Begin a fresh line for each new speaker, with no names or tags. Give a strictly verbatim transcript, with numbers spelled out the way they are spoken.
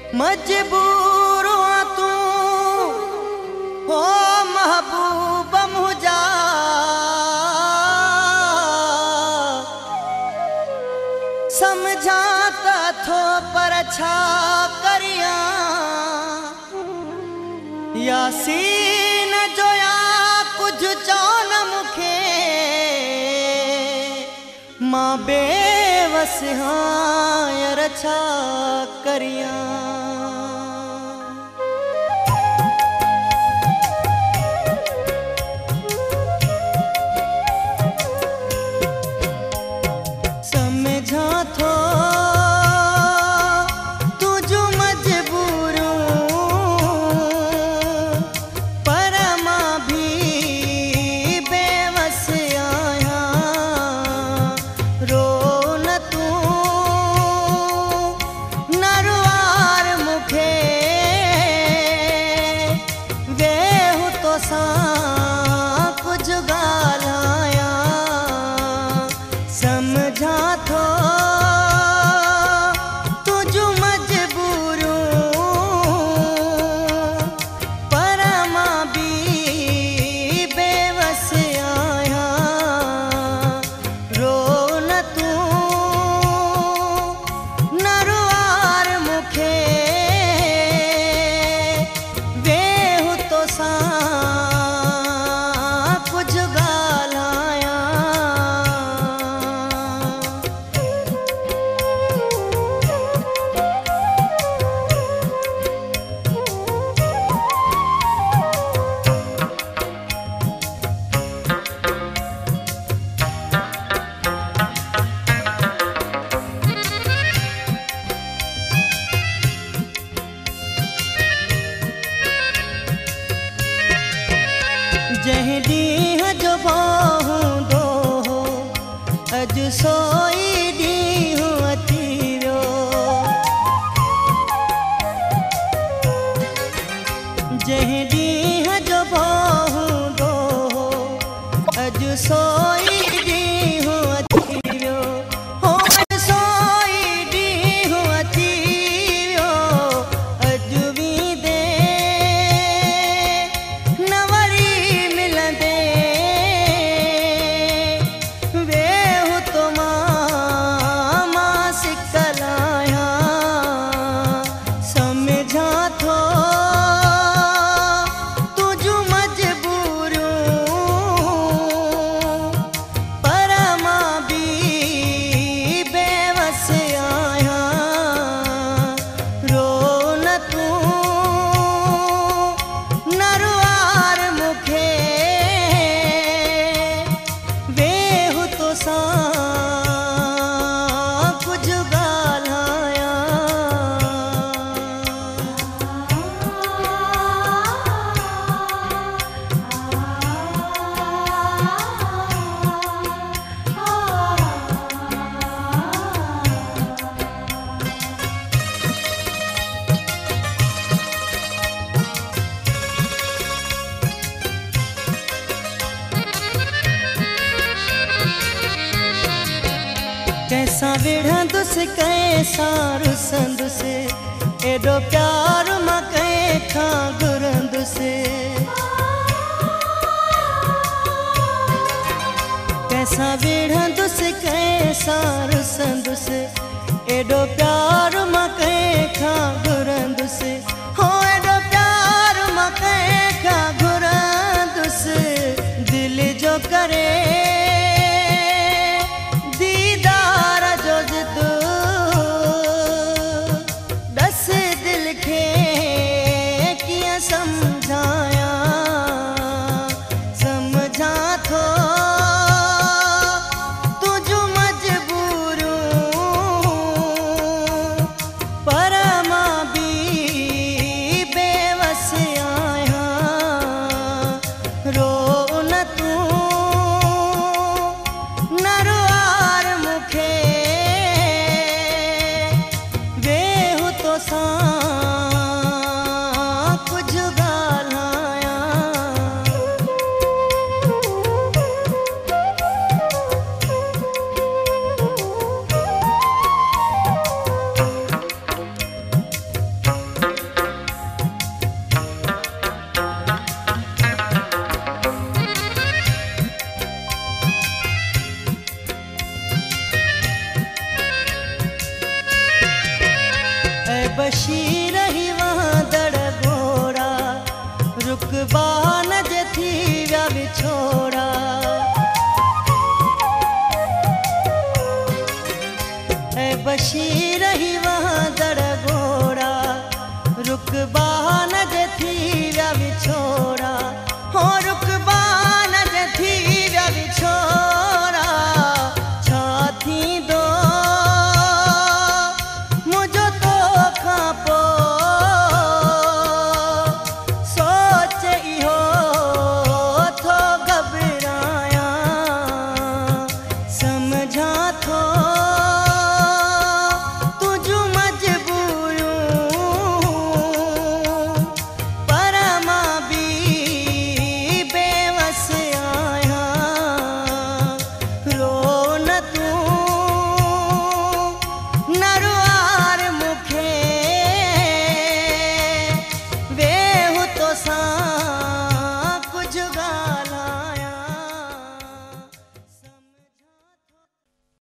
मजबूर तू हो महबूब मुझा समझाता थो पर छा करिया यासीन जोया कुछ चौन मुखे मां बेवस हाँ यार छा करिया समझा थो तुझो मजबूर पर मां भी बेवस आया रो न तू नरवार मुखे वेहु तो सा कुछ गालाया समझा थो तुझो मजबूर पर मां भी बेवस आया रो न तू नरवार मुखे वेहु तो सा कुछ गालाया जह ॾींहं जो बाहूं दो अॼु सोई ॾींहुं अची वियो जह ॾींहं जो बाहूं दो अॼु सोई ॾींहुं अची वियो हो अॼु सोई ॾींहुं अची वियो अॼु वींदे न वरी मिलंदे वेहु तो मां मां सिकल आहियां समझा थो तुझो मजबूर पर मां भी बेवस आहियां रो न तू नरवार मुखे वेहु तो सा कुछ गालाया कैसा विढ़ंदुस कैसा रुसंदुस एडो प्यार मां कंहिंखां घुरंदुस कैसा विढ़ंदुस कैसा रुसंदुस एडो प्यार मां कंहिंखां घुरंदुस हो एडो प्यार मां कंहिंखां घुरंदुस दिल जो करे दीदार जो जिद दस दिल खे कीअं समझाया समझा थो तुझो मजबूर बशीर